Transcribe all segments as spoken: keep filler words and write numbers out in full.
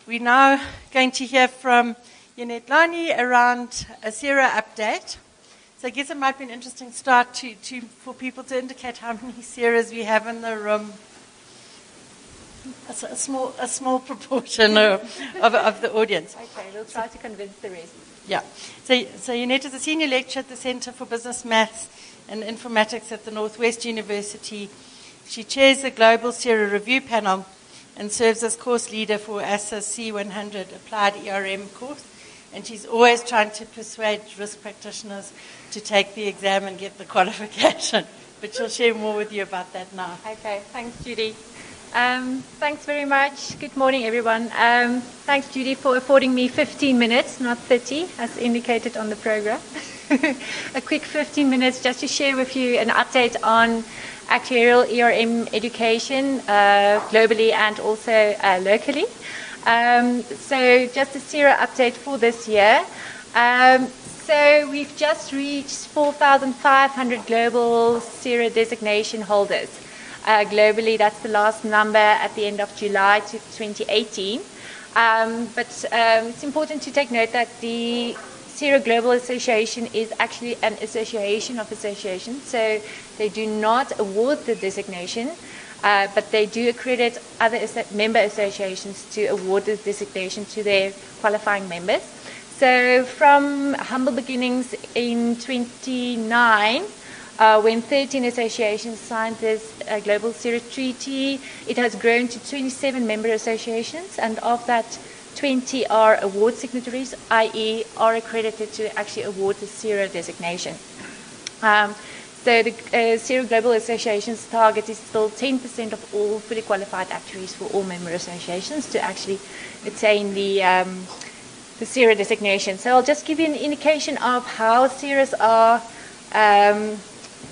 We're now going to hear from Jeanette Lani around a SERA update. So I guess it might be an interesting start to, to for people to indicate how many SERAs we have in the room. A, a small a small proportion of, of, of the audience. Okay, we'll try to convince the rest. Yeah. So, so Jeanette is a senior lecturer at the Centre for Business Maths and Informatics at the Northwest University. She chairs the Global SERA Review Panel and serves as course leader for A S A C one hundred Applied E R M course. And she's always trying to persuade risk practitioners to take the exam and get the qualification. But she'll share more with you about that now. Okay, thanks, Judy. Um, thanks very much. Good morning, everyone. Um, thanks, Judy, for affording me fifteen minutes, not thirty, as indicated on the program. A quick fifteen minutes just to share with you an update on actuarial E R M education uh, globally and also uh, locally. Um, so just a SERA update for this year. Um, so we've just reached four thousand five hundred global SERA designation holders. Uh, globally, that's the last number at the end of July to twenty eighteen. Um, but um, it's important to take note that the SERA Global Association is actually an association of associations, so they do not award the designation, uh, but they do accredit other as- member associations to award the designation to their qualifying members. So from humble beginnings in twenty-nine, Uh, when thirteen associations signed this uh, Global SERA Treaty, it has grown to twenty-seven member associations, and of that, twenty are award signatories, that is are accredited to actually award the SERA designation. Um, so the uh, SERA Global Association's target is still ten percent of all fully qualified actuaries for all member associations to actually attain the, um, the SERA designation. So I'll just give you an indication of how SERAs are um,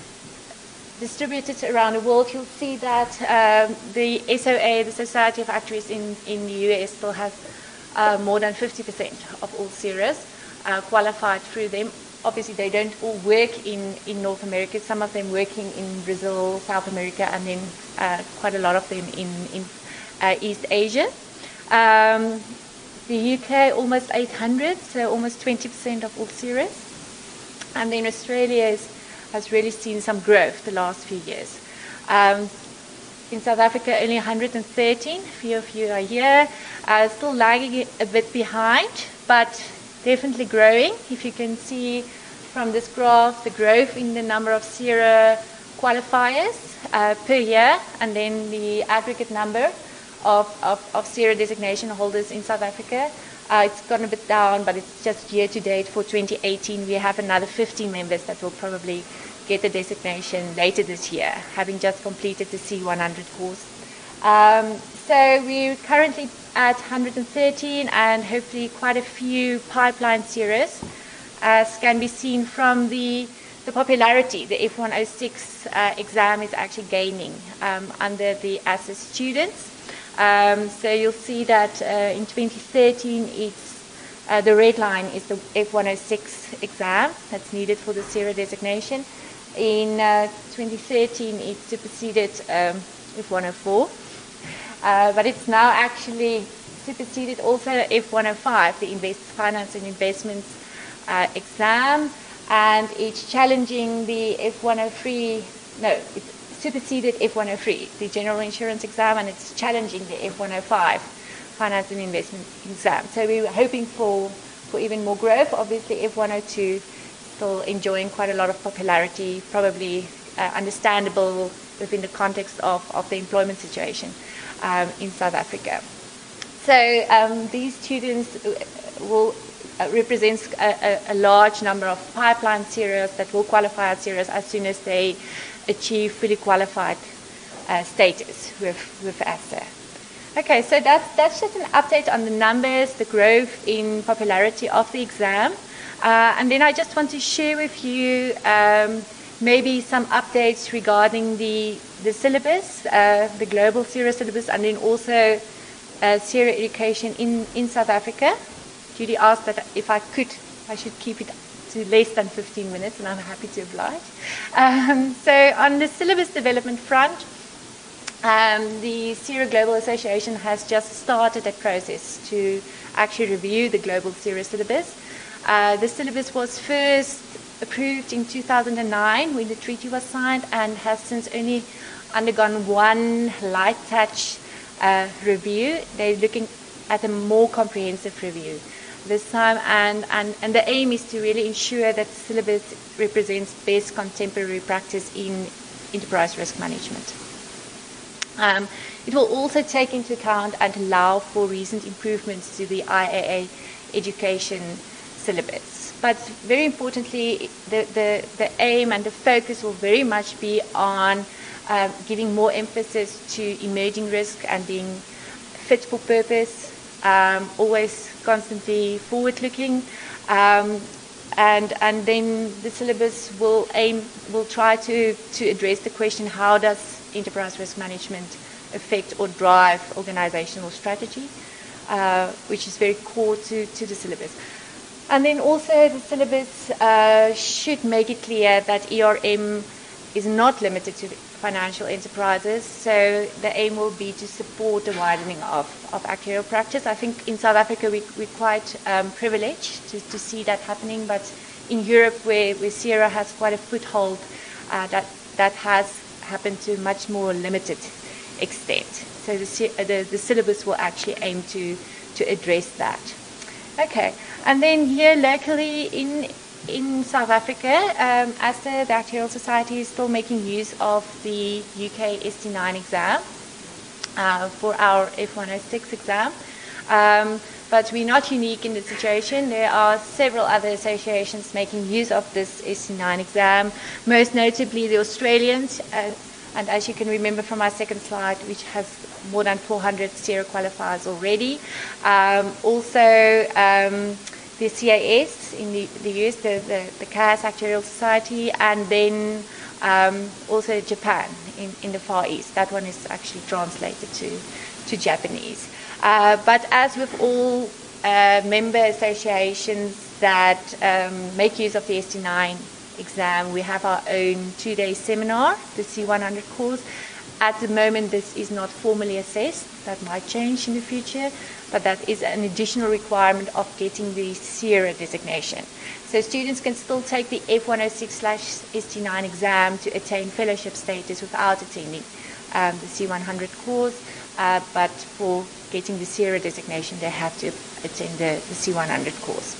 distributed around the world. You'll see that um, the S O A, the Society of Actuaries in, in the U S, still has uh, more than fifty percent of all SERAs uh, qualified through them. Obviously, they don't all work in, in North America. Some of them working in Brazil, South America, and then uh, quite a lot of them in, in uh, East Asia. Um, the U K, almost eight hundred, so almost twenty percent of all SERAs. And then Australia is has really seen some growth the last few years. Um, in South Africa, only one hundred thirteen, a few of you are here, uh, still lagging a bit behind, but definitely growing. If you can see from this graph, the growth in the number of SERA qualifiers uh, per year, and then the aggregate number of, of, of SERA designation holders in South Africa. Uh, it's gone a bit down, but it's just year to date for twenty eighteen. We have another fifty members that will probably get the designation later this year, having just completed the C one hundred course. Um, so we're currently at one hundred thirteen, and hopefully quite a few pipeline SERAs, as can be seen from the, the popularity. The F one oh six uh, exam is actually gaining um, under the A S A students. Um, so you'll see that uh, in twenty thirteen, it's, uh, the red line is the F one oh six exam that's needed for the SERA designation. In uh, twenty thirteen, it superseded um, F one oh four, uh, but it's now actually superseded also F one oh five, the Invest Finance and Investments uh, exam, and it's challenging the F one oh three, no, it's superseded F one oh three, the General Insurance exam, and it's challenging the F one oh five, Finance and Investment exam. So we were hoping for, for even more growth. Obviously, F one oh two still enjoying quite a lot of popularity, probably uh, understandable within the context of, of the employment situation um, in South Africa. So um, these students will uh, represent a, a, a large number of pipeline SERAs that will qualify as SERAs as soon as they achieve fully qualified uh, status with, with A S A. Okay, so that's, that's just an update on the numbers, the growth in popularity of the exam. Uh, and then I just want to share with you um, maybe some updates regarding the, the syllabus, uh, the global SERA syllabus, and then also uh, SERA education in, in South Africa. Judy asked that if I could, I should keep it to less than fifteen minutes, and I'm happy to oblige. Um, so on the syllabus development front, Um, the CIRA Global Association has just started a process to actually review the global CIRA syllabus. Uh, the syllabus was first approved in two thousand nine when the treaty was signed and has since only undergone one light touch uh, review. They're looking at a more comprehensive review this time, and, and, and the aim is to really ensure that the syllabus represents best contemporary practice in enterprise risk management. Um, it will also take into account and allow for recent improvements to the I A A education syllabus. But very importantly, the, the, the aim and the focus will very much be on uh, giving more emphasis to emerging risk and being fit for purpose, um, always constantly forward-looking, um, and and then the syllabus will aim will try to to address the question: how does enterprise risk management affect or drive organizational strategy, uh, which is very core to, to the syllabus. And then also the syllabus uh, should make it clear that E R M is not limited to financial enterprises, so the aim will be to support the widening of, of actuarial practice. I think in South Africa we, we're quite um, privileged to, to see that happening, but in Europe where, where CIRA has quite a foothold, uh, that, that has happened to a much more limited extent. So the, the, the syllabus will actually aim to, to address that. Okay, and then here locally in in South Africa, um, ASTA, the Actuarial Society, is still making use of the U K S T nine exam uh, for our F one oh six exam. Um, but we're not unique in the situation. There are several other associations making use of this S T nine exam, most notably the Australians, uh, and as you can remember from our second slide, which has more than four hundred CIRA qualifiers already. Um, also, um, the C A S in the, the U S, the, the, the C A S Actuarial Society, and then um, also Japan in, in the Far East. That one is actually translated to, to Japanese. Uh, but as with all uh, member associations that um, make use of the S T nine exam, we have our own two-day seminar, the C one hundred course. At the moment, this is not formally assessed. That might change in the future, but that is an additional requirement of getting the CIRA designation. So students can still take the F one oh six slash S T nine exam to attain fellowship status without attending um, the C one hundred course, uh, but for getting the CIRA designation, they have to attend the, the C one hundred course.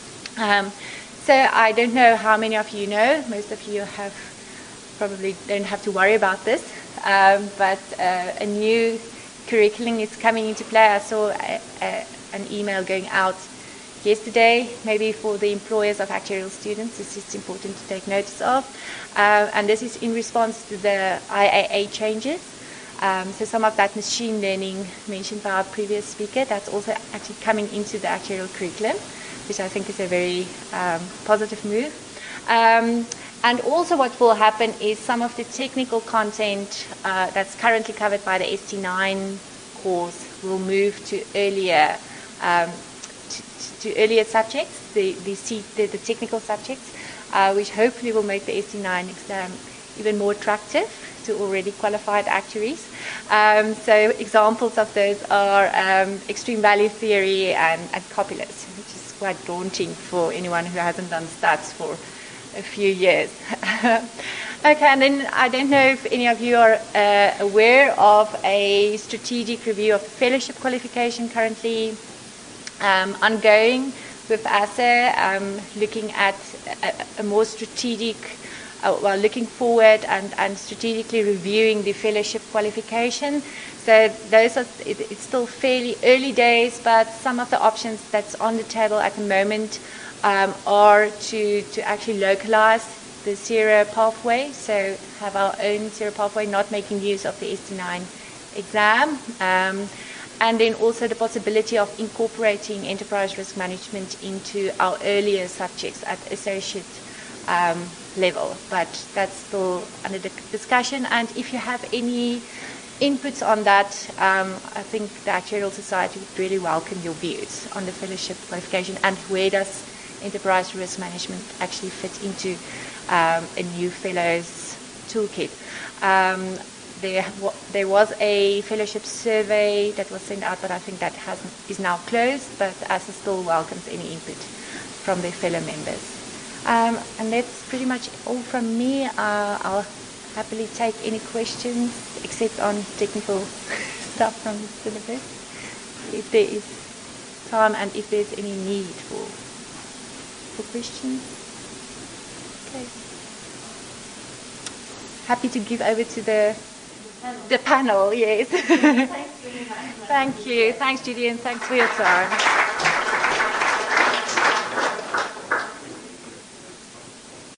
Um, so I don't know how many of you know. Most of you have probably don't have to worry about this, um, but uh, a new curriculum is coming into play. I saw a, a, an email going out yesterday, maybe for the employers of actuarial students. This is important to take notice of. Uh, and this is in response to the I A A changes. Um, so some of that machine learning mentioned by our previous speaker, that's also actually coming into the actuarial curriculum, which I think is a very um, positive move. Um, And also what will happen is some of the technical content uh, that's currently covered by the S T nine course will move to earlier um, to, to earlier subjects, the, the, C, the, the technical subjects, uh, which hopefully will make the S T nine exam even more attractive to already qualified actuaries. Um, so examples of those are um, extreme value theory and, and copulus, which is quite daunting for anyone who hasn't done stats for a few years. Okay, and then I don't know if any of you are uh, aware of a strategic review of fellowship qualification currently um, ongoing with ASA, um, looking at a, a more strategic, uh, well, looking forward and, and strategically reviewing the fellowship qualification. So those are, it, it's still fairly early days, but some of the options that's on the table at the moment Um, are to, to actually localize the CIRA pathway, so have our own CIRA pathway, not making use of the S T nine exam, um, and then also the possibility of incorporating enterprise risk management into our earlier subjects at associate um, level, but that's still under the discussion. And if you have any inputs on that, um, I think the Actuarial Society would really welcome your views on the fellowship qualification and where does enterprise risk management actually fit into um, a new fellows toolkit. Um, there wa- there was a fellowship survey that was sent out, but I think that has is now closed. But A S A still welcomes any input from their fellow members. Um, and that's pretty much all from me. Uh, I'll happily take any questions, except on technical stuff from the syllabus, if there is time and if there's any need for for questions. Okay. Happy to give over to the the panel. Yes. Thank you. Thanks, Judy, and thanks for your time.